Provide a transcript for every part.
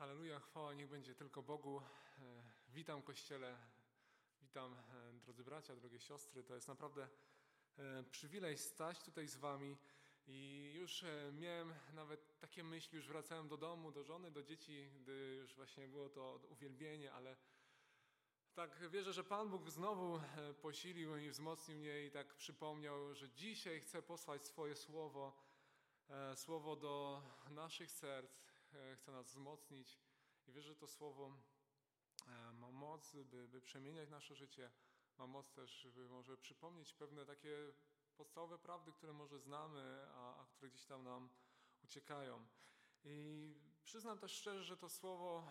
Halleluja, chwała niech będzie tylko Bogu. Witam Kościele, witam drodzy bracia, drogie siostry. To jest naprawdę przywilej stać tutaj z wami i już miałem nawet takie myśli, już wracałem do domu, do żony, do dzieci, gdy już właśnie było to uwielbienie, ale tak wierzę, że Pan Bóg znowu posilił i wzmocnił mnie i tak przypomniał, że dzisiaj chce posłać swoje słowo do naszych serc, chce nas wzmocnić i wierzę, że to słowo ma moc, by przemieniać nasze życie, ma moc też, by może przypomnieć pewne takie podstawowe prawdy, które może znamy, a które gdzieś tam nam uciekają. I przyznam też szczerze, że to słowo,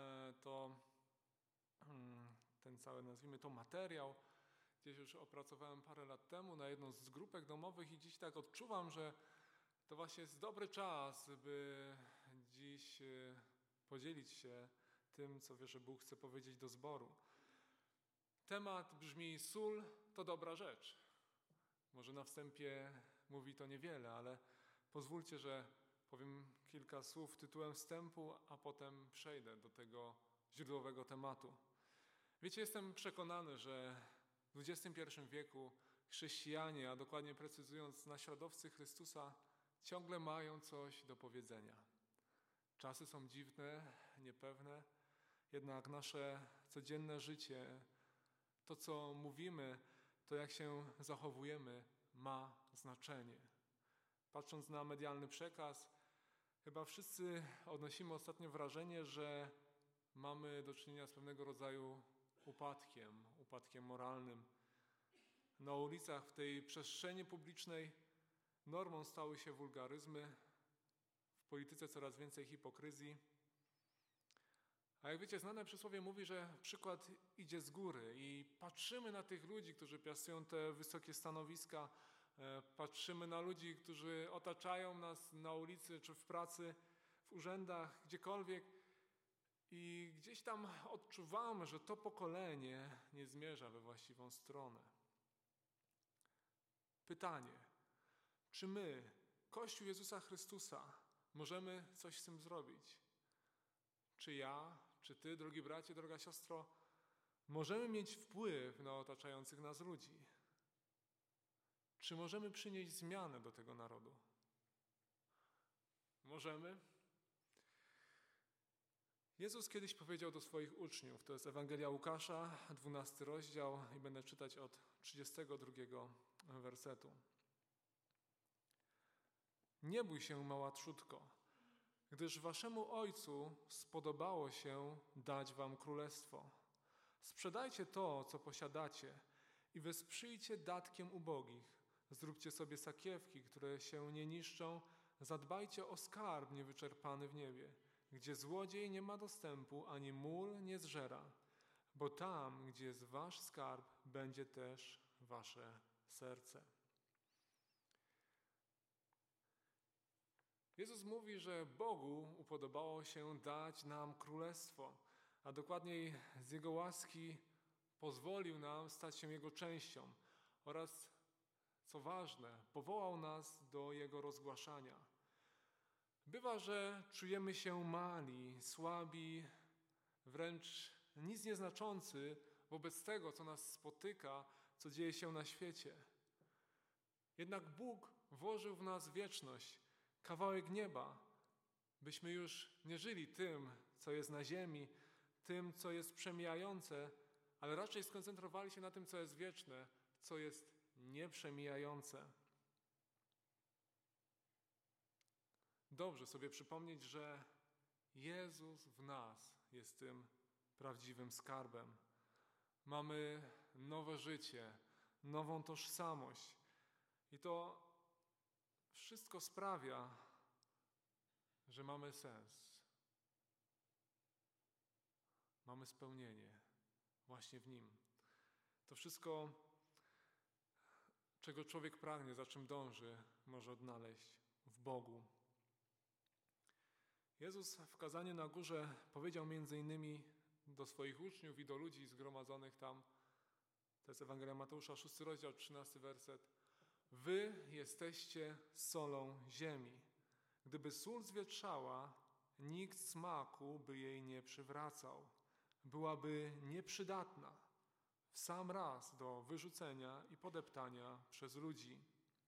ten cały, nazwijmy to, materiał, gdzieś już opracowałem parę lat temu na jedną z grupek domowych i dziś tak odczuwam, że to właśnie jest dobry czas, by dziś podzielić się tym, co wierzę, Bóg chce powiedzieć do zboru. Temat brzmi: sól to dobra rzecz. Może na wstępie mówi to niewiele, ale pozwólcie, że powiem kilka słów tytułem wstępu, a potem przejdę do tego źródłowego tematu. Wiecie, jestem przekonany, że w XXI wieku chrześcijanie, a dokładnie precyzując naśladowcy Chrystusa, ciągle mają coś do powiedzenia. Czasy są dziwne, niepewne, jednak nasze codzienne życie, to co mówimy, to jak się zachowujemy, ma znaczenie. Patrząc na medialny przekaz, chyba wszyscy odnosimy ostatnio wrażenie, że mamy do czynienia z pewnego rodzaju upadkiem moralnym. Na ulicach, w tej przestrzeni publicznej normą stały się wulgaryzmy, w polityce coraz więcej hipokryzji. A jak wiecie, znane przysłowie mówi, że przykład idzie z góry i patrzymy na tych ludzi, którzy piastują te wysokie stanowiska, patrzymy na ludzi, którzy otaczają nas na ulicy czy w pracy, w urzędach, gdziekolwiek i gdzieś tam odczuwamy, że to pokolenie nie zmierza we właściwą stronę. Pytanie: czy my, Kościół Jezusa Chrystusa, możemy coś z tym zrobić? Czy ja, czy ty, drogi bracie, droga siostro, możemy mieć wpływ na otaczających nas ludzi? Czy możemy przynieść zmianę do tego narodu? Możemy? Jezus kiedyś powiedział do swoich uczniów, to jest Ewangelia Łukasza, 12 rozdział i będę czytać od 32 wersetu. Nie bój się, mała trzódko, gdyż waszemu Ojcu spodobało się dać wam królestwo. Sprzedajcie to, co posiadacie i wesprzyjcie datkiem ubogich. Zróbcie sobie sakiewki, które się nie niszczą. Zadbajcie o skarb niewyczerpany w niebie, gdzie złodziej nie ma dostępu, ani mól nie zżera. Bo tam, gdzie jest wasz skarb, będzie też wasze serce. Jezus mówi, że Bogu upodobało się dać nam królestwo, a dokładniej z Jego łaski pozwolił nam stać się Jego częścią oraz, co ważne, powołał nas do Jego rozgłaszania. Bywa, że czujemy się mali, słabi, wręcz nic nieznaczący wobec tego, co nas spotyka, co dzieje się na świecie. Jednak Bóg włożył w nas wieczność, kawałek nieba, byśmy już nie żyli tym, co jest na ziemi, tym, co jest przemijające, ale raczej skoncentrowali się na tym, co jest wieczne, co jest nieprzemijające. Dobrze sobie przypomnieć, że Jezus w nas jest tym prawdziwym skarbem. Mamy nowe życie, nową tożsamość i to wszystko sprawia, że mamy sens. Mamy spełnienie właśnie w Nim. To wszystko, czego człowiek pragnie, za czym dąży, może odnaleźć w Bogu. Jezus w kazaniu na górze powiedział między innymi do swoich uczniów i do ludzi zgromadzonych tam, to jest Ewangelia Mateusza, 6 rozdział, 13 werset: Wy jesteście solą ziemi. Gdyby sól zwietrzała, nikt smaku by jej nie przywracał. Byłaby nieprzydatna w sam raz do wyrzucenia i podeptania przez ludzi.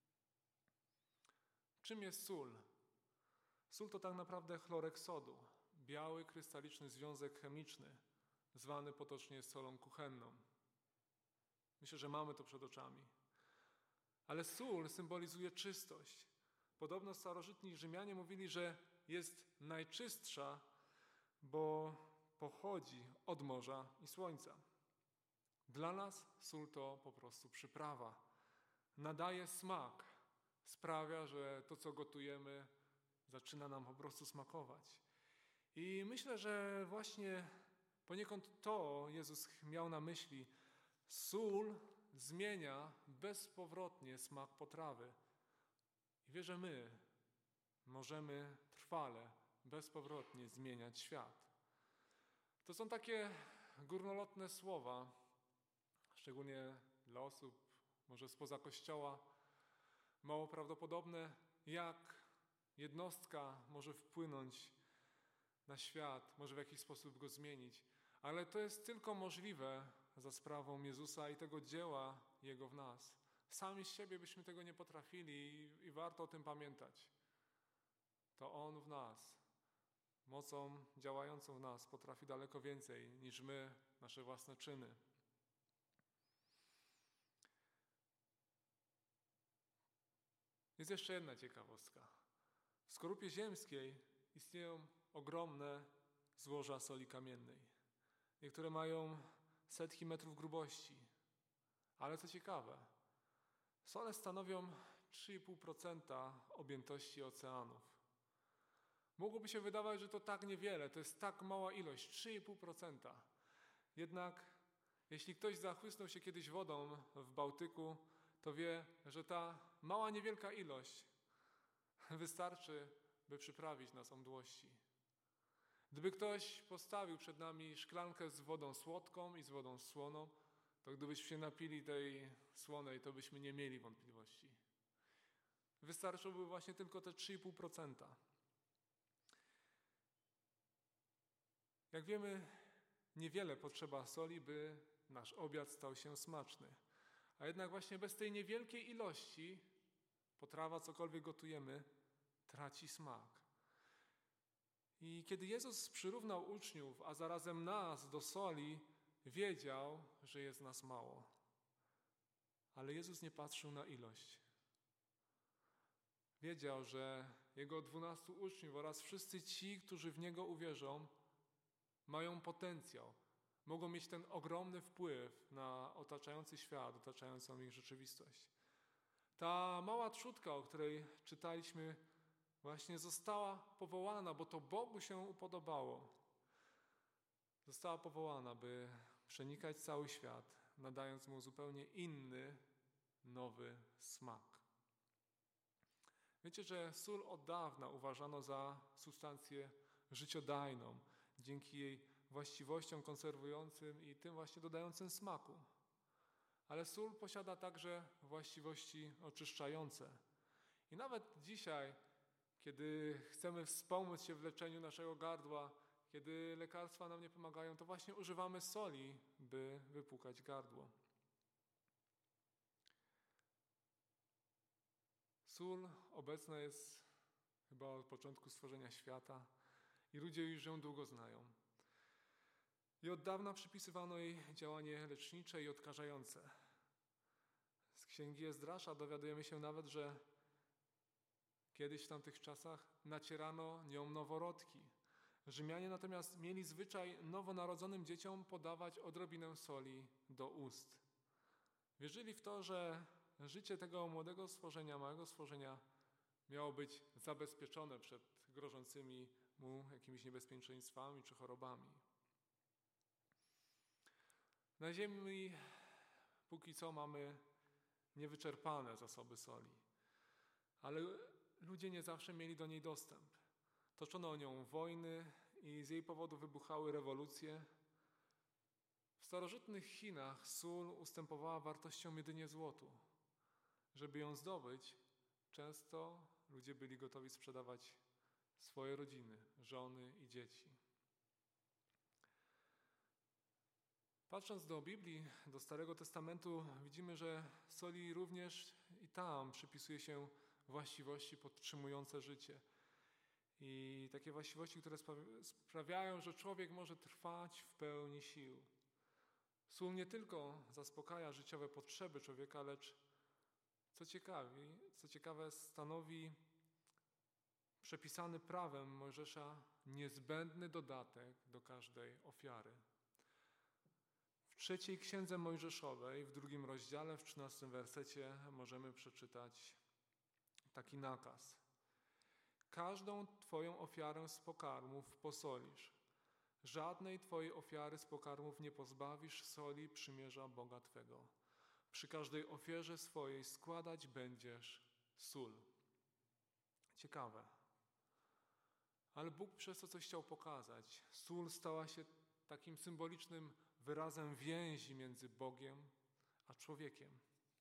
Czym jest sól? Sól to tak naprawdę chlorek sodu, biały, krystaliczny związek chemiczny, zwany potocznie solą kuchenną. Myślę, że mamy to przed oczami. Ale sól symbolizuje czystość. Podobno starożytni Rzymianie mówili, że jest najczystsza, bo pochodzi od morza i słońca. Dla nas sól to po prostu przyprawa. Nadaje smak, sprawia, że to, co gotujemy, zaczyna nam po prostu smakować. I myślę, że właśnie poniekąd to Jezus miał na myśli. Sól zmienia bezpowrotnie smak potrawy. I wie, że my możemy trwale, bezpowrotnie zmieniać świat. To są takie górnolotne słowa, szczególnie dla osób może spoza Kościoła, mało prawdopodobne, jak jednostka może wpłynąć na świat, może w jakiś sposób go zmienić. Ale to jest tylko możliwe za sprawą Jezusa i tego dzieła Jego w nas. Sami z siebie byśmy tego nie potrafili i warto o tym pamiętać. To On w nas, mocą działającą w nas, potrafi daleko więcej niż my, nasze własne czyny. Jest jeszcze jedna ciekawostka. W skorupie ziemskiej istnieją ogromne złoża soli kamiennej. Niektóre mają setki metrów grubości. Ale co ciekawe, sole stanowią 3,5% objętości oceanów. Mogłoby się wydawać, że to tak niewiele, to jest tak mała ilość, 3,5%. Jednak jeśli ktoś zachłysnął się kiedyś wodą w Bałtyku, to wie, że ta mała, niewielka ilość wystarczy, by przyprawić nas o mdłości. Gdyby ktoś postawił przed nami szklankę z wodą słodką i z wodą słoną, to gdybyśmy się napili tej słonej, to byśmy nie mieli wątpliwości. Wystarczyłoby właśnie tylko te 3,5%. Jak wiemy, niewiele potrzeba soli, by nasz obiad stał się smaczny. A jednak właśnie bez tej niewielkiej ilości potrawa, cokolwiek gotujemy, traci smak. I kiedy Jezus przyrównał uczniów, a zarazem nas do soli, wiedział, że jest nas mało. Ale Jezus nie patrzył na ilość. Wiedział, że Jego 12 uczniów oraz wszyscy ci, którzy w Niego uwierzą, mają potencjał. Mogą mieć ten ogromny wpływ na otaczający świat, otaczającą ich rzeczywistość. Ta mała trzutka, o której czytaliśmy, właśnie została powołana, bo to Bogu się upodobało. Została powołana, by przenikać cały świat, nadając mu zupełnie inny, nowy smak. Wiecie, że sól od dawna uważano za substancję życiodajną, dzięki jej właściwościom konserwującym i tym właśnie dodającym smaku. Ale sól posiada także właściwości oczyszczające. I nawet dzisiaj, kiedy chcemy wspomóc się w leczeniu naszego gardła, kiedy lekarstwa nam nie pomagają, to właśnie używamy soli, by wypłukać gardło. Sól obecna jest chyba od początku stworzenia świata i ludzie już ją długo znają. I od dawna przypisywano jej działanie lecznicze i odkażające. Z Księgi Ezdrasza dowiadujemy się nawet, że kiedyś w tamtych czasach nacierano nią noworodki. Rzymianie natomiast mieli zwyczaj nowonarodzonym dzieciom podawać odrobinę soli do ust. Wierzyli w to, że życie tego młodego stworzenia, małego stworzenia miało być zabezpieczone przed grożącymi mu jakimiś niebezpieczeństwami czy chorobami. Na ziemi póki co mamy niewyczerpane zasoby soli, ale ludzie nie zawsze mieli do niej dostęp. Toczono o nią wojny i z jej powodu wybuchały rewolucje. W starożytnych Chinach sól ustępowała wartością jedynie złotu. Żeby ją zdobyć, często ludzie byli gotowi sprzedawać swoje rodziny, żony i dzieci. Patrząc do Biblii, do Starego Testamentu, widzimy, że soli również i tam przypisuje się właściwości podtrzymujące życie. I takie właściwości, które sprawiają, że człowiek może trwać w pełni sił. Sól nie tylko zaspokaja życiowe potrzeby człowieka, lecz co ciekawe, stanowi przepisany prawem Mojżesza niezbędny dodatek do każdej ofiary. W 3 Księdze Mojżeszowej, w 2 rozdziale, w 13 wersecie możemy przeczytać taki nakaz. Każdą Twoją ofiarę z pokarmów posolisz. Żadnej Twojej ofiary z pokarmów nie pozbawisz soli przymierza Boga Twego. Przy każdej ofierze swojej składać będziesz sól. Ciekawe. Ale Bóg przez to coś chciał pokazać. Sól stała się takim symbolicznym wyrazem więzi między Bogiem a człowiekiem.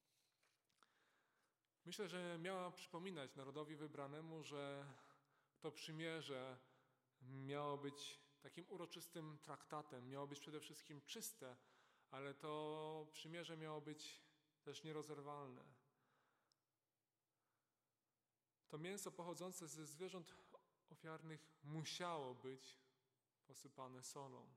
Myślę, że miała przypominać narodowi wybranemu, że to przymierze miało być takim uroczystym traktatem, miało być przede wszystkim czyste, ale to przymierze miało być też nierozerwalne. To mięso pochodzące ze zwierząt ofiarnych musiało być posypane solą.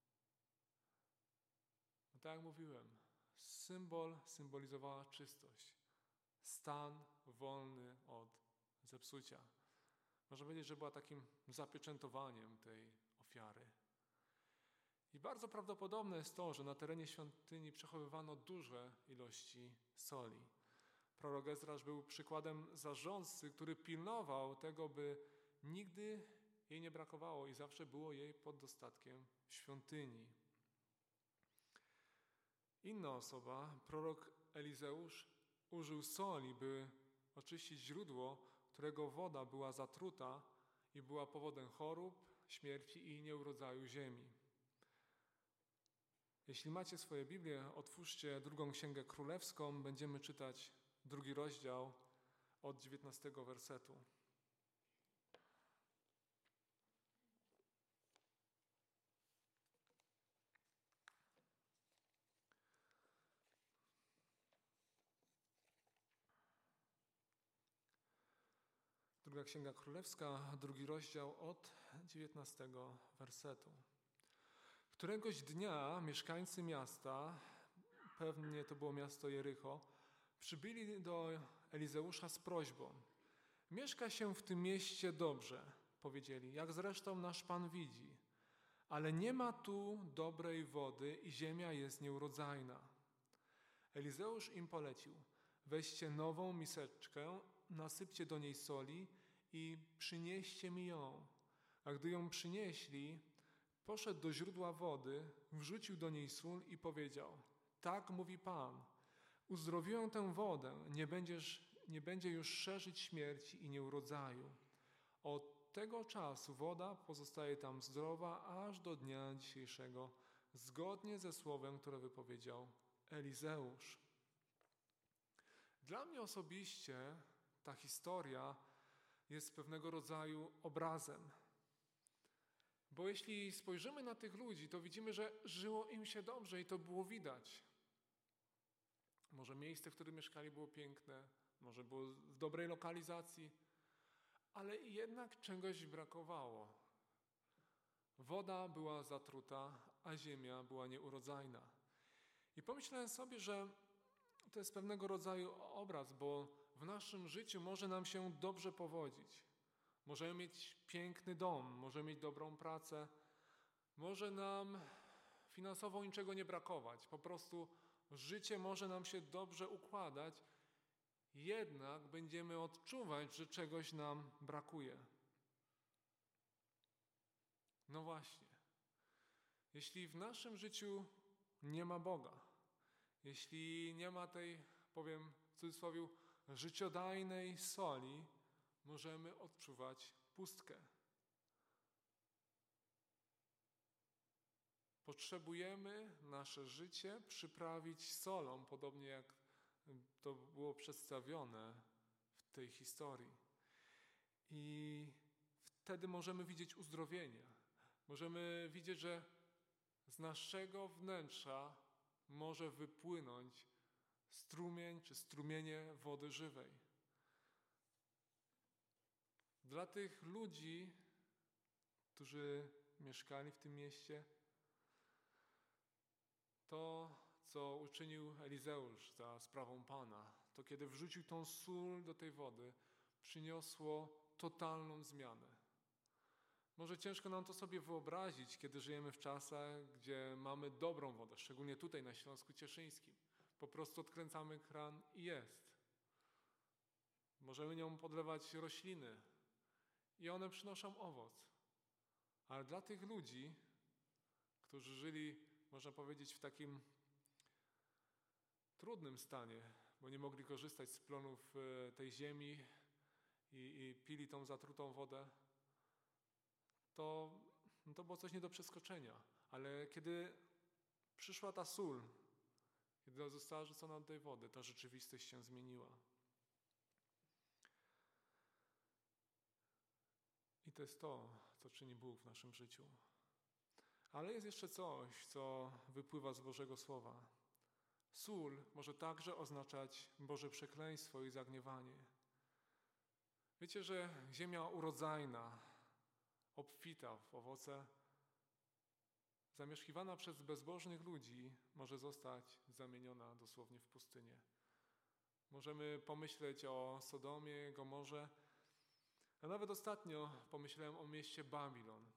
No tak jak mówiłem, symbolizowała czystość, stan wolny od zepsucia. Można powiedzieć, że była takim zapieczętowaniem tej ofiary. I bardzo prawdopodobne jest to, że na terenie świątyni przechowywano duże ilości soli. Prorok Ezrasz był przykładem zarządcy, który pilnował tego, by nigdy jej nie brakowało i zawsze było jej pod dostatkiem w świątyni. Inna osoba, prorok Elizeusz, użył soli, by oczyścić źródło, którego woda była zatruta i była powodem chorób, śmierci i nieurodzaju ziemi. Jeśli macie swoje Biblię, otwórzcie 2 Księgę Królewską, będziemy czytać 2 rozdział od 19 wersetu. Druga Księga Królewska, 2 rozdział od 19 wersetu. Któregoś dnia mieszkańcy miasta, pewnie to było miasto Jericho, przybyli do Elizeusza z prośbą. Mieszka się w tym mieście dobrze, powiedzieli, jak zresztą nasz Pan widzi, ale nie ma tu dobrej wody i ziemia jest nieurodzajna. Elizeusz im polecił, weźcie nową miseczkę, nasypcie do niej soli i przynieście mi ją. A gdy ją przynieśli, poszedł do źródła wody, wrzucił do niej sól i powiedział, tak mówi Pan, uzdrowiłem tę wodę, nie będzie już szerzyć śmierci i nieurodzaju. Od tego czasu woda pozostaje tam zdrowa aż do dnia dzisiejszego, zgodnie ze słowem, które wypowiedział Elizeusz. Dla mnie osobiście ta historia jest pewnego rodzaju obrazem. Bo jeśli spojrzymy na tych ludzi, to widzimy, że żyło im się dobrze i to było widać. Może miejsce, w którym mieszkali, było piękne, może było w dobrej lokalizacji, ale jednak czegoś brakowało. Woda była zatruta, a ziemia była nieurodzajna. I pomyślałem sobie, że to jest pewnego rodzaju obraz, bo w naszym życiu może nam się dobrze powodzić. Możemy mieć piękny dom, możemy mieć dobrą pracę, może nam finansowo niczego nie brakować. Po prostu życie może nam się dobrze układać, jednak będziemy odczuwać, że czegoś nam brakuje. No właśnie. Jeśli w naszym życiu nie ma Boga, jeśli nie ma tej, powiem w cudzysłowie, życiodajnej soli, możemy odczuwać pustkę. Potrzebujemy nasze życie przyprawić solą, podobnie jak to było przedstawione w tej historii. I wtedy możemy widzieć uzdrowienie. Możemy widzieć, że z naszego wnętrza może wypłynąć strumień czy strumienie wody żywej. Dla tych ludzi, którzy mieszkali w tym mieście, to, co uczynił Elizeusz za sprawą Pana, to kiedy wrzucił tą sól do tej wody, przyniosło totalną zmianę. Może ciężko nam to sobie wyobrazić, kiedy żyjemy w czasach, gdzie mamy dobrą wodę, szczególnie tutaj na Śląsku Cieszyńskim. Po prostu odkręcamy kran i jest. Możemy nią podlewać rośliny i one przynoszą owoc. Ale dla tych ludzi, którzy żyli, można powiedzieć, w takim trudnym stanie, bo nie mogli korzystać z plonów tej ziemi i pili tą zatrutą wodę, to było coś nie do przeskoczenia. Ale kiedy przyszła ta sól, kiedy została rzucona do tej wody, ta rzeczywistość się zmieniła. I to jest to, co czyni Bóg w naszym życiu. Ale jest jeszcze coś, co wypływa z Bożego Słowa. Sól może także oznaczać Boże przekleństwo i zagniewanie. Wiecie, że ziemia urodzajna, obfita w owoce, zamieszkiwana przez bezbożnych ludzi, może zostać zamieniona dosłownie w pustynię. Możemy pomyśleć o Sodomie, Gomorze, a nawet ostatnio pomyślałem o mieście Babilon.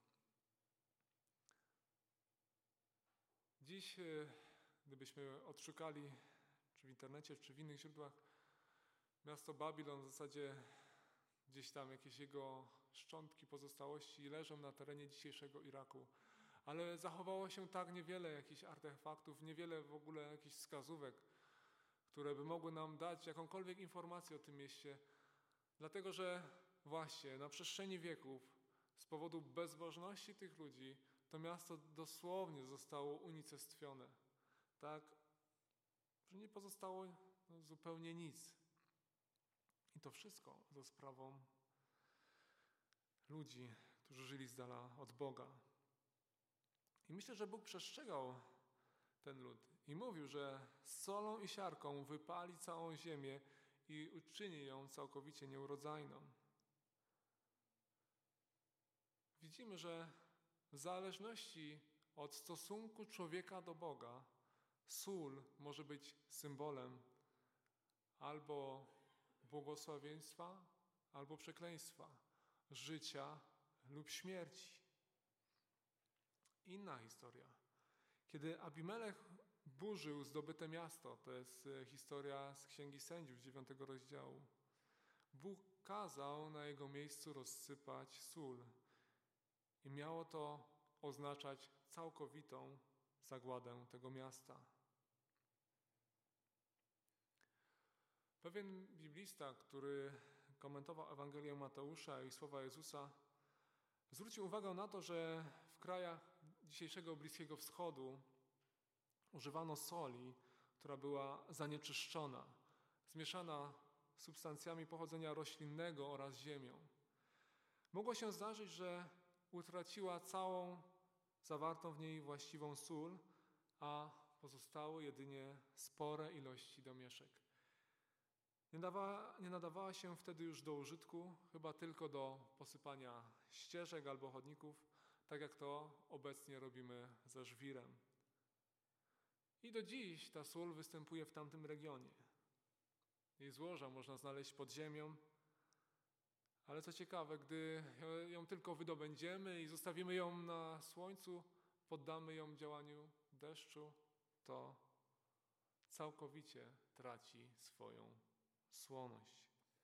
Dziś, gdybyśmy odszukali, czy w internecie, czy w innych źródłach, miasto Babilon w zasadzie gdzieś tam jakieś jego szczątki, pozostałości leżą na terenie dzisiejszego Iraku. Ale zachowało się tak niewiele jakichś artefaktów, niewiele w ogóle jakichś wskazówek, które by mogły nam dać jakąkolwiek informację o tym mieście. Dlatego, że właśnie na przestrzeni wieków z powodu bezbożności tych ludzi to miasto dosłownie zostało unicestwione. Tak, że nie pozostało zupełnie nic. I to wszystko za sprawą ludzi, którzy żyli z dala od Boga. I myślę, że Bóg przestrzegał ten lud i mówił, że z solą i siarką wypali całą ziemię i uczyni ją całkowicie nieurodzajną. Widzimy, że w zależności od stosunku człowieka do Boga, sól może być symbolem albo błogosławieństwa, albo przekleństwa, życia lub śmierci. Inna historia. Kiedy Abimelech burzył zdobyte miasto, to jest historia z Księgi Sędziów, 9 rozdziału, Bóg kazał na jego miejscu rozsypać sól i miało to oznaczać całkowitą zagładę tego miasta. Pewien biblista, który komentował Ewangelię Mateusza i słowa Jezusa, zwrócił uwagę na to, że w krajach dzisiejszego Bliskiego Wschodu używano soli, która była zanieczyszczona, zmieszana z substancjami pochodzenia roślinnego oraz ziemią. Mogło się zdarzyć, że utraciła całą zawartą w niej właściwą sól, a pozostały jedynie spore ilości domieszek. Nie nadawała się wtedy już do użytku, chyba tylko do posypania ścieżek albo chodników, tak jak to obecnie robimy ze żwirem. I do dziś ta sól występuje w tamtym regionie. Jej złoża można znaleźć pod ziemią, ale co ciekawe, gdy ją tylko wydobędziemy i zostawimy ją na słońcu, poddamy ją działaniu deszczu, to całkowicie traci swoją słoność.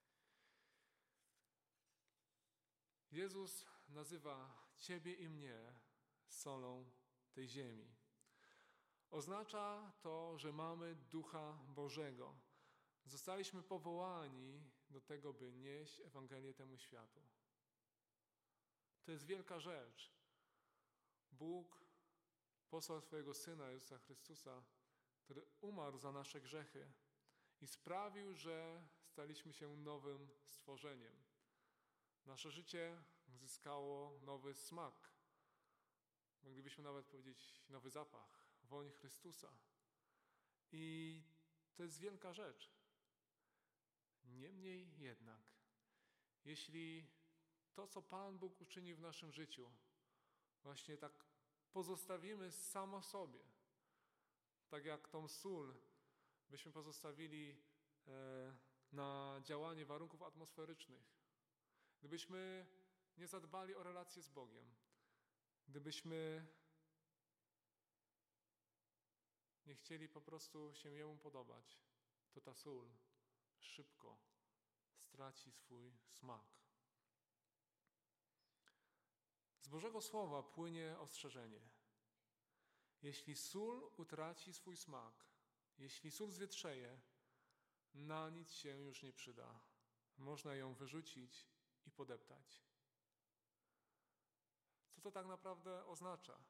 Jezus nazywa Ciebie i mnie solą tej ziemi. Oznacza to, że mamy Ducha Bożego. Zostaliśmy powołani do tego, by nieść Ewangelię temu światu. To jest wielka rzecz. Bóg posłał swojego Syna Jezusa Chrystusa, który umarł za nasze grzechy i sprawił, że staliśmy się nowym stworzeniem. Nasze życie zyskało nowy smak. Moglibyśmy nawet powiedzieć nowy zapach, woń Chrystusa. I to jest wielka rzecz. Niemniej jednak, jeśli to, co Pan Bóg uczyni w naszym życiu, właśnie tak pozostawimy samo sobie, tak jak tą sól byśmy pozostawili na działanie warunków atmosferycznych, gdybyśmy nie zadbali o relacje z Bogiem, gdybyśmy nie chcieli po prostu się Jemu podobać, to ta sól szybko straci swój smak. Z Bożego Słowa płynie ostrzeżenie. Jeśli sól utraci swój smak, jeśli sól zwietrzeje, na nic się już nie przyda. Można ją wyrzucić i podeptać. Co to tak naprawdę oznacza?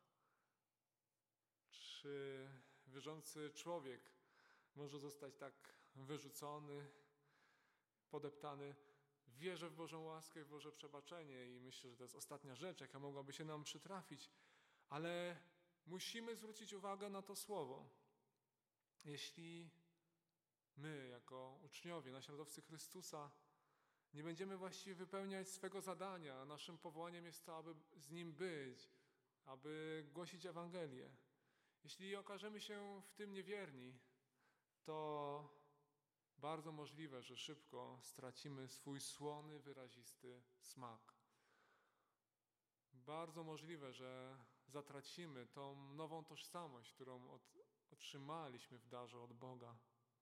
Czy wierzący człowiek może zostać tak wyrzucony, podeptany? Wierzę w Bożą łaskę, w Boże przebaczenie i myślę, że to jest ostatnia rzecz, jaka mogłaby się nam przytrafić, ale musimy zwrócić uwagę na to słowo. Jeśli my, jako uczniowie, naśladowcy Chrystusa, nie będziemy właściwie wypełniać swego zadania, naszym powołaniem jest to, aby z Nim być, aby głosić Ewangelię. Jeśli okażemy się w tym niewierni, to bardzo możliwe, że szybko stracimy swój słony, wyrazisty smak. Bardzo możliwe, że zatracimy tą nową tożsamość, którą otrzymaliśmy w darze od Boga.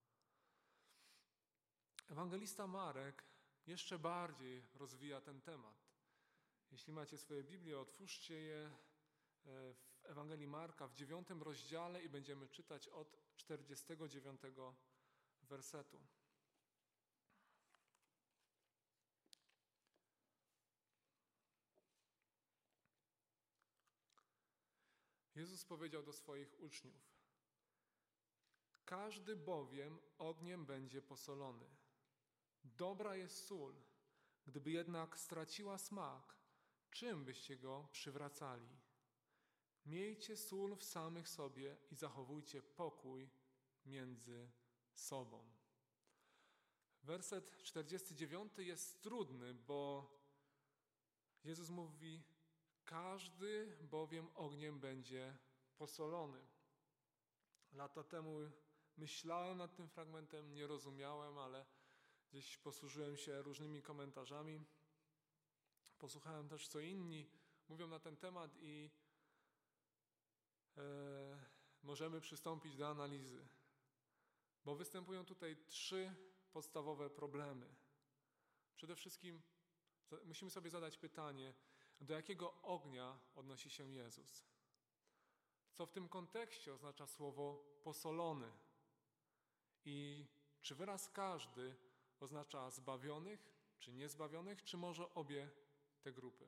Ewangelista Marek jeszcze bardziej rozwija ten temat. Jeśli macie swoje Biblię, otwórzcie je w Ewangelii Marka w 9 rozdziale i będziemy czytać od 49 wersetu. Jezus powiedział do swoich uczniów: każdy bowiem ogniem będzie posolony. Dobra jest sól, gdyby jednak straciła smak, czym byście go przywracali? Miejcie sól w samych sobie i zachowujcie pokój między sobą. Werset 49 jest trudny, bo Jezus mówi: każdy bowiem ogniem będzie posolony. Lata temu myślałem nad tym fragmentem, nie rozumiałem, ale gdzieś posłużyłem się różnymi komentarzami. Posłuchałem też, co inni mówią na ten temat i możemy przystąpić do analizy. Bo występują tutaj 3 podstawowe problemy. Przede wszystkim musimy sobie zadać pytanie, do jakiego ognia odnosi się Jezus? Co w tym kontekście oznacza słowo posolony? I czy wyraz każdy oznacza zbawionych, czy niezbawionych, czy może obie te grupy?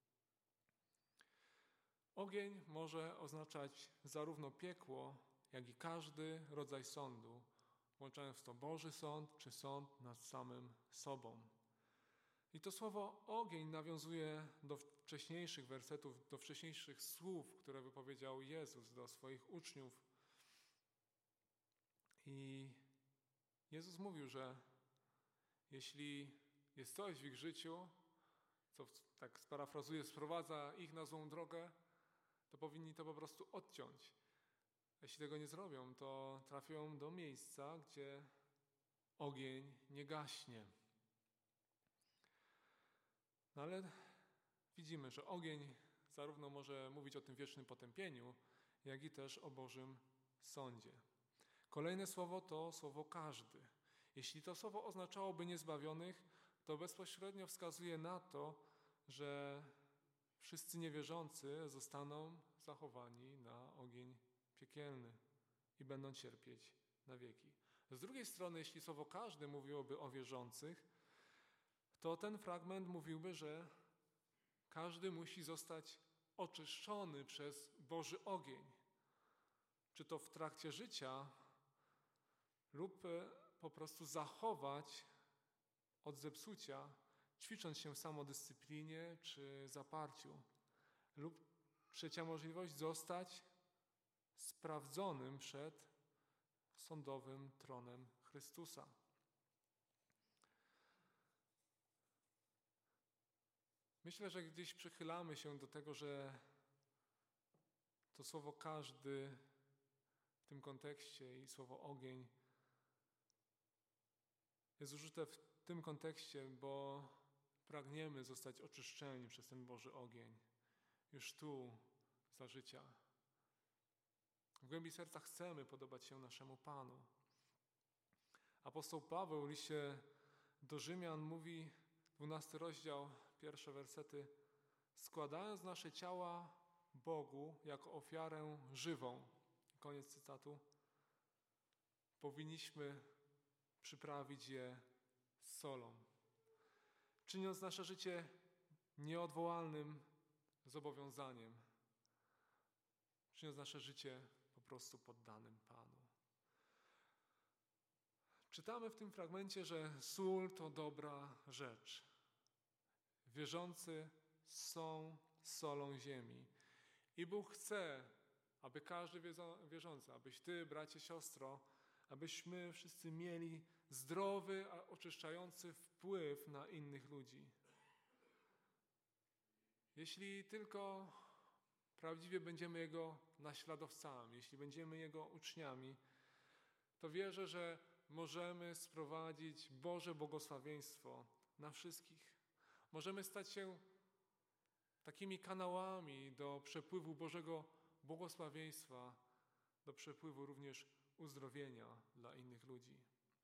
Ogień może oznaczać zarówno piekło, jak i każdy rodzaj sądu, włączając w to Boży sąd, czy sąd nad samym sobą. I to słowo ogień nawiązuje do wcześniejszych wersetów, do wcześniejszych słów, które wypowiedział Jezus do swoich uczniów. I Jezus mówił, że jeśli jest coś w ich życiu, co, tak sparafrazuję, sprowadza ich na złą drogę, to powinni to po prostu odciąć. Jeśli tego nie zrobią, to trafią do miejsca, gdzie ogień nie gaśnie. No ale widzimy, że ogień zarówno może mówić o tym wiecznym potępieniu, jak i też o Bożym sądzie. Kolejne słowo to słowo każdy. Jeśli to słowo oznaczałoby niezbawionych, to bezpośrednio wskazuje na to, że wszyscy niewierzący zostaną zachowani na ogień piekielny i będą cierpieć na wieki. Z drugiej strony, jeśli słowo każdy mówiłoby o wierzących, to ten fragment mówiłby, że każdy musi zostać oczyszczony przez Boży ogień. Czy to w trakcie życia lub po prostu zachować od zepsucia ćwicząc się w samodyscyplinie czy zaparciu. Lub trzecia możliwość, zostać sprawdzonym przed sądowym tronem Chrystusa. Myślę, że gdzieś przychylamy się do tego, że to słowo każdy w tym kontekście i słowo ogień jest użyte w tym kontekście, bo pragniemy zostać oczyszczeni przez ten Boży ogień. Już tu, za życia. W głębi serca chcemy podobać się naszemu Panu. Apostoł Paweł w liście do Rzymian mówi, 12 rozdział, pierwsze wersety, składając nasze ciała Bogu jako ofiarę żywą, koniec cytatu, powinniśmy przyprawić je solą, czyniąc nasze życie nieodwołalnym zobowiązaniem, czyniąc nasze życie po prostu poddanym Panu. Czytamy w tym fragmencie, że sól to dobra rzecz. Wierzący są solą ziemi. I Bóg chce, aby każdy wierzący, abyś ty, bracie, siostro, abyśmy wszyscy mieli zdrowy, a oczyszczający wpływ na innych ludzi. Jeśli tylko prawdziwie będziemy Jego naśladowcami, jeśli będziemy Jego uczniami, to wierzę, że możemy sprowadzić Boże błogosławieństwo na wszystkich. Możemy stać się takimi kanałami do przepływu Bożego błogosławieństwa, do przepływu również uzdrowienia dla innych ludzi.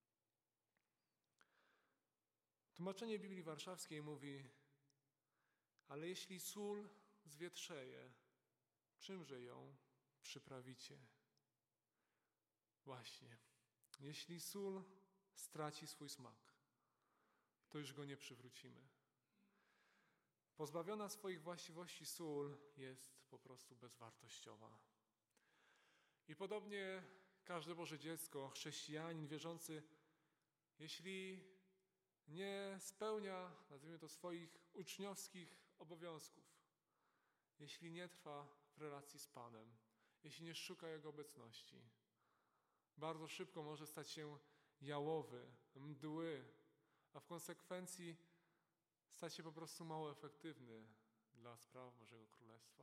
Tłumaczenie Biblii Warszawskiej mówi, ale jeśli sól zwietrzeje, czymże ją przyprawicie? Właśnie, jeśli sól straci swój smak, to już go nie przywrócimy. Pozbawiona swoich właściwości sól jest po prostu bezwartościowa. I podobnie każde Boże dziecko, chrześcijanin wierzący, jeśli nie spełnia, nazwijmy to, swoich uczniowskich obowiązków, jeśli nie trwa w relacji z Panem, jeśli nie szuka Jego obecności, bardzo szybko może stać się jałowy, mdły, a w konsekwencji stać się po prostu mało efektywny dla spraw Bożego Królestwa.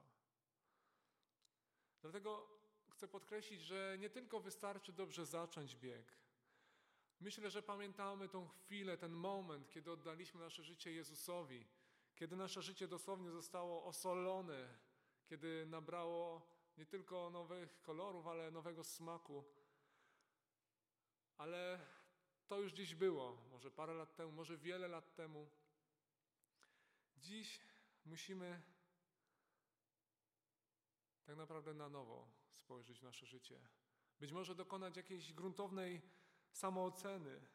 Dlatego chcę podkreślić, że nie tylko wystarczy dobrze zacząć bieg. Myślę, że pamiętamy tą chwilę, ten moment, kiedy oddaliśmy nasze życie Jezusowi, kiedy nasze życie dosłownie zostało osolone, kiedy nabrało nie tylko nowych kolorów, ale nowego smaku. Ale to już gdzieś było, może parę lat temu, może wiele lat temu. Dziś musimy tak naprawdę na nowo spojrzeć w nasze życie. Być może dokonać jakiejś gruntownej samooceny.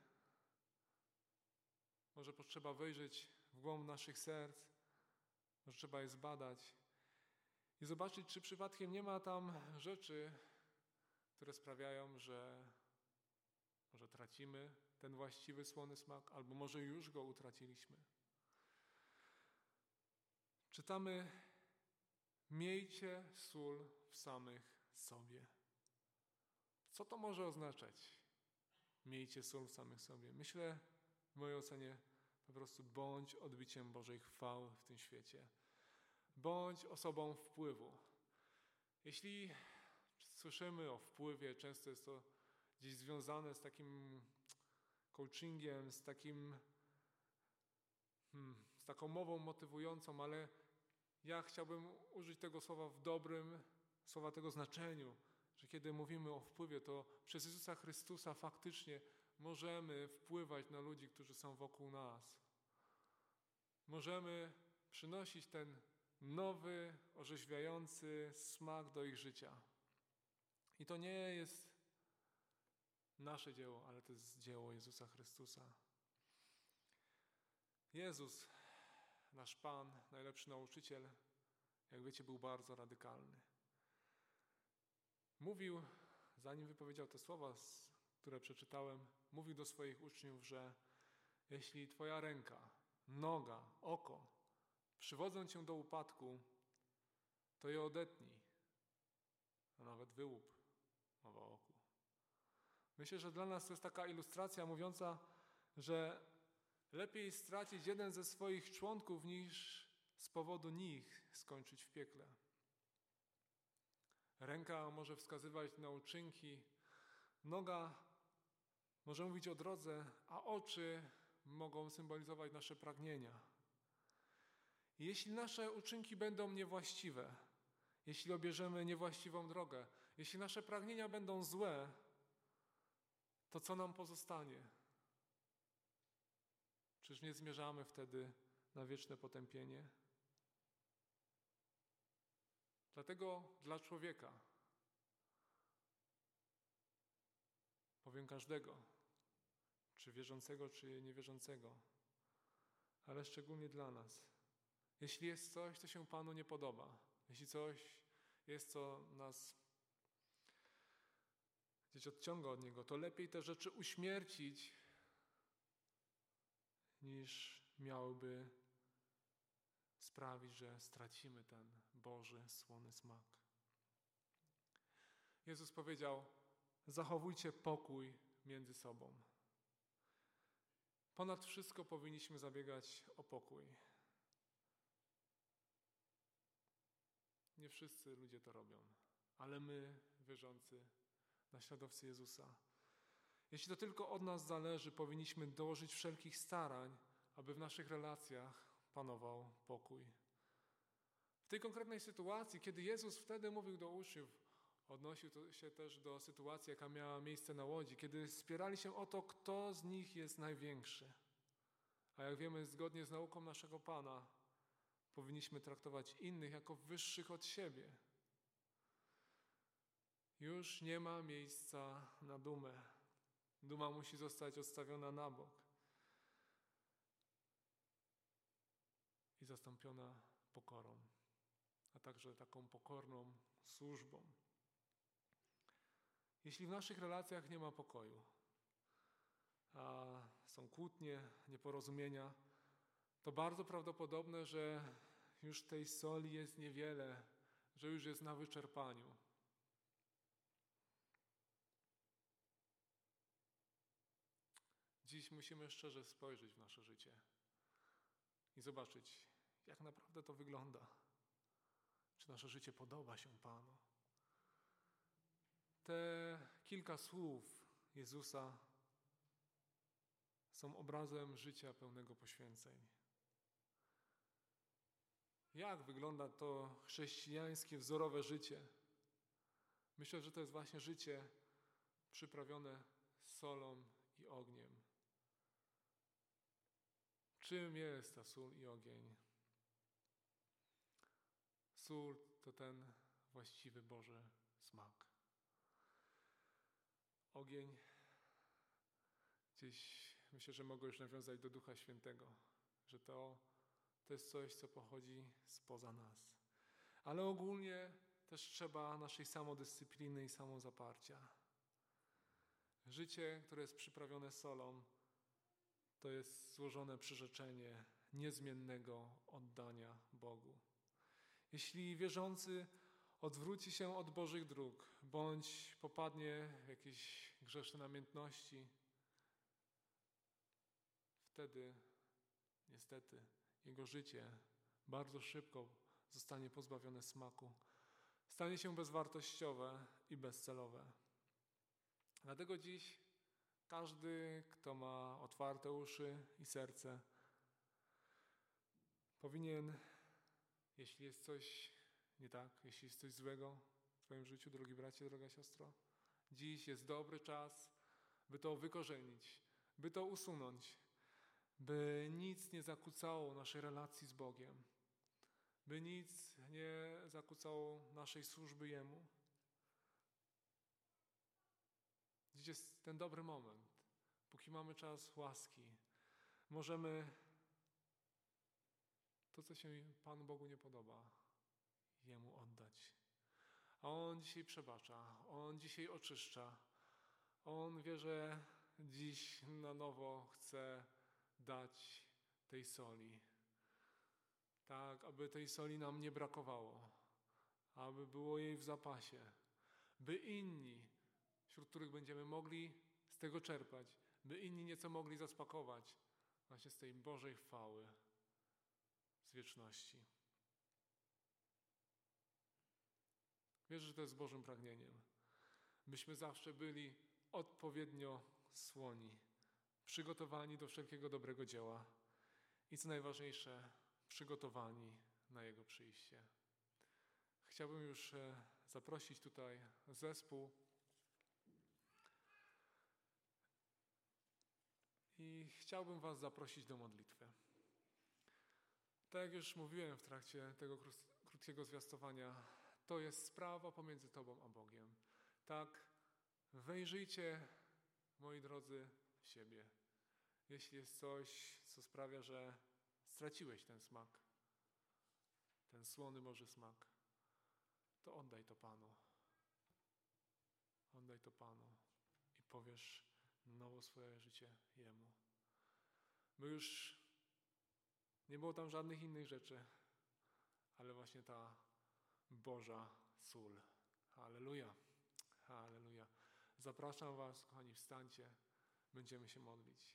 Może potrzeba wejrzeć w głąb naszych serc, może trzeba je zbadać i zobaczyć, czy przypadkiem nie ma tam rzeczy, które sprawiają, że może tracimy ten właściwy słony smak, albo może już go utraciliśmy. Czytamy, miejcie sól w samych sobie. Co to może oznaczać? Miejcie sól w samych sobie. Myślę, w mojej ocenie, po prostu bądź odbiciem Bożej chwały w tym świecie. Bądź osobą wpływu. Jeśli słyszymy o wpływie, często jest to gdzieś związane z takim coachingiem, z taką mową motywującą, ale ja chciałbym użyć tego słowa w dobrym, słowa tego znaczeniu, że kiedy mówimy o wpływie, to przez Jezusa Chrystusa faktycznie możemy wpływać na ludzi, którzy są wokół nas. Możemy przynosić ten nowy, orzeźwiający smak do ich życia. I to nie jest nasze dzieło, ale to jest dzieło Jezusa Chrystusa. Jezus, nasz Pan, najlepszy nauczyciel, jak wiecie, był bardzo radykalny. Mówił, zanim wypowiedział te słowa, które przeczytałem, mówił do swoich uczniów, że jeśli twoja ręka noga, oko przywodzą cię do upadku, to je odetnij, a nawet wyłup, mowa o oku. Myślę, że dla nas to jest taka ilustracja mówiąca, że lepiej stracić jeden ze swoich członków, niż z powodu nich skończyć w piekle. Ręka może wskazywać na uczynki, noga może mówić o drodze, a oczy mogą symbolizować nasze pragnienia. I jeśli nasze uczynki będą niewłaściwe, jeśli obierzemy niewłaściwą drogę, jeśli nasze pragnienia będą złe, to co nam pozostanie? Czyż nie zmierzamy wtedy na wieczne potępienie? Dlatego dla człowieka, powiem każdego, czy wierzącego, czy niewierzącego, ale szczególnie dla nas, jeśli jest coś, co się Panu nie podoba, jeśli coś jest, co nas gdzieś odciąga od Niego, to lepiej te rzeczy uśmiercić, niż miałyby sprawić, że stracimy ten Boży, słony smak. Jezus powiedział: zachowujcie pokój między sobą. Ponad wszystko powinniśmy zabiegać o pokój. Nie wszyscy ludzie to robią, ale my, wierzący, naśladowcy Jezusa, jeśli to tylko od nas zależy, powinniśmy dołożyć wszelkich starań, aby w naszych relacjach panował pokój. W tej konkretnej sytuacji, kiedy Jezus wtedy mówił do uczniów, odnosił się też do sytuacji, jaka miała miejsce na łodzi, kiedy spierali się o to, kto z nich jest największy. A jak wiemy, zgodnie z nauką naszego Pana, powinniśmy traktować innych jako wyższych od siebie. Już nie ma miejsca na dumę. Duma musi zostać odstawiona na bok i zastąpiona pokorą, a także taką pokorną służbą. Jeśli w naszych relacjach nie ma pokoju, a są kłótnie, nieporozumienia, to bardzo prawdopodobne, że już tej soli jest niewiele, że już jest na wyczerpaniu. Dziś musimy szczerze spojrzeć w nasze życie i zobaczyć, jak naprawdę to wygląda. Czy nasze życie podoba się Panu? Te kilka słów Jezusa są obrazem życia pełnego poświęceń. Jak wygląda to chrześcijańskie, wzorowe życie? Myślę, że to jest właśnie życie przyprawione solą i ogniem. Czym jest ta sól i ogień? Sól to ten właściwy Boży smak. Ogień, gdzieś myślę, że mogę już nawiązać do Ducha Świętego, że to jest coś, co pochodzi spoza nas. Ale ogólnie też trzeba naszej samodyscypliny i samozaparcia. Życie, które jest przyprawione solą, to jest złożone przyrzeczenie niezmiennego oddania Bogu. Jeśli wierzący odwróci się od Bożych dróg, bądź popadnie w jakieś grzeszne namiętności, wtedy niestety jego życie bardzo szybko zostanie pozbawione smaku. Stanie się bezwartościowe i bezcelowe. Dlatego dziś każdy, kto ma otwarte uszy i serce, powinien, jeśli jest coś nie tak, jeśli jest coś złego w Twoim życiu, drogi bracie, droga siostro, dziś jest dobry czas, by to wykorzenić, by to usunąć, by nic nie zakłócało naszej relacji z Bogiem, by nic nie zakłócało naszej służby Jemu. Dziś jest ten dobry moment, póki mamy czas łaski. Możemy to, co się Panu Bogu nie podoba, Jemu oddać. A On dzisiaj przebacza, On dzisiaj oczyszcza. On wie, że dziś na nowo chce dać tej soli. Tak, aby tej soli nam nie brakowało, aby było jej w zapasie, by inni, wśród których będziemy mogli z tego czerpać, by inni nieco mogli zasmakować właśnie z tej Bożej chwały z wieczności. Wierzę, że to jest Bożym pragnieniem, byśmy zawsze byli odpowiednio słoni, przygotowani do wszelkiego dobrego dzieła i co najważniejsze, przygotowani na Jego przyjście. Chciałbym już zaprosić tutaj zespół i chciałbym was zaprosić do modlitwy. Tak jak już mówiłem w trakcie tego krótkiego zwiastowania, to jest sprawa pomiędzy Tobą a Bogiem. Tak, wejrzyjcie, moi drodzy, w siebie. Jeśli jest coś, co sprawia, że straciłeś ten smak, ten słony Boży smak, to oddaj to Panu. Oddaj to Panu i powiesz na nowo swoje życie Jemu. By już nie było tam żadnych innych rzeczy, ale właśnie ta Boża sól. Halleluja. Halleluja. Zapraszam was, kochani, wstańcie. Będziemy się modlić.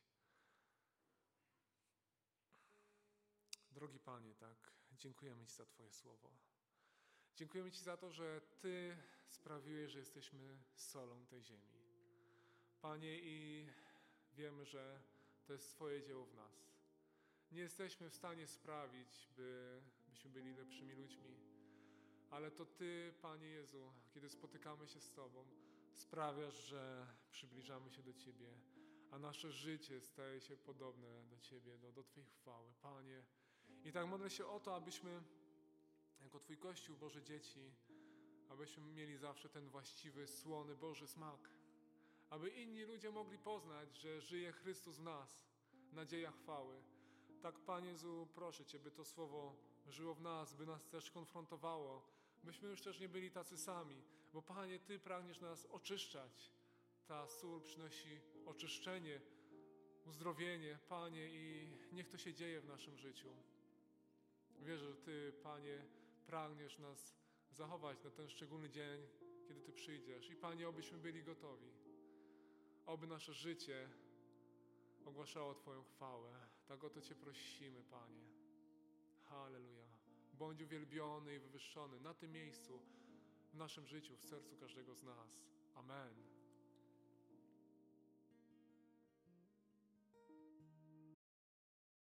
Drogi Panie, tak, dziękujemy Ci za Twoje słowo. Dziękujemy Ci za to, że Ty sprawiłeś, że jesteśmy solą tej ziemi. Panie, i wiemy, że to jest Twoje dzieło w nas. Nie jesteśmy w stanie sprawić, byśmy byli lepszymi ludźmi, ale to Ty, Panie Jezu, kiedy spotykamy się z Tobą, sprawiasz, że przybliżamy się do Ciebie, a nasze życie staje się podobne do Ciebie, do Twojej chwały. Panie, i tak modlę się o to, abyśmy jako Twój Kościół, Boże dzieci, abyśmy mieli zawsze ten właściwy, słony Boży smak, aby inni ludzie mogli poznać, że żyje Chrystus w nas, nadzieja chwały. Tak, Panie Jezu, proszę Cię, by to słowo żyło w nas, by nas też konfrontowało, byśmy już też nie byli tacy sami, bo Panie, Ty pragniesz nas oczyszczać. Ta sól przynosi oczyszczenie, uzdrowienie, Panie, i niech to się dzieje w naszym życiu. Wierzę, że Ty, Panie, pragniesz nas zachować na ten szczególny dzień, kiedy Ty przyjdziesz. I Panie, obyśmy byli gotowi. Oby nasze życie ogłaszało Twoją chwałę. Tak o to Cię prosimy, Panie. Halleluja. Bądź uwielbiony i wywyższony na tym miejscu, w naszym życiu, w sercu każdego z nas. Amen.